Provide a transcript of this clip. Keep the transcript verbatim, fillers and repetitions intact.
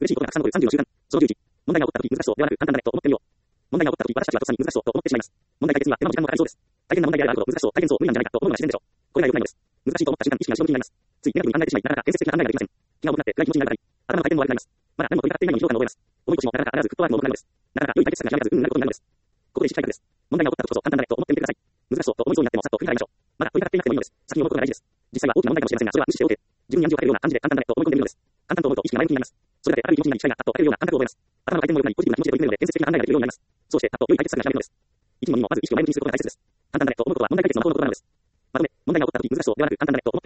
嬉しいことがたくさん残るさんじゅうの習慣。そのじゅういち、問題が起こった時難しそうではなく簡単だねと思ってみよう。問題が起こった時私たちはとっさに難しそうと思ってしまいます。問題解決には手間も時間もかかりそうです。大変な問題であればあるほど難しそう、大変そう、無理なんじゃないかと思うのが自然でしょう。これが良くないのです。難しいと思った瞬間意識が後ろ向きになります。ついネガティブに考えてしまい、なかなか建設的な考えができません。気が重くなって暗い気持ちになるばかり。頭の回転も悪くなります。まだ何も取り掛かっていないのに疲労感を覚えます。重い腰もなかなか上がらずフットワークも重くなるのです。なかなか良い解決策が開かず、うんぬんなることになるのです。ここで知りたいことです。問題が起こった時こそ簡単だねと思ってみてください。難しそうと思いそうになってもさっと振り払いましょう。まだ取り掛かっていなくてもいいのです。先に思うことが大事です。実際は大きな問題かもしれませんが、それは無視して OK。自分に暗示をかけるような感じで簡単だねと思い込んでみるのです。簡単と思うと意識が前向きになります。それだけある意味気持ちになり機会があっと書けるような感覚を覚えます。頭の回転も良くなりポジティブな気持ちで取り組めるので建設的な考えができるようになります。そうしてあっと良い解決策が開けるのです。いちにもにもまず意識を前向きにすることが大切です。簡単だねと思うことは問題解決の魔法のことなのです。まとめ、問題が起こった時難しそうではなく簡単だねと思って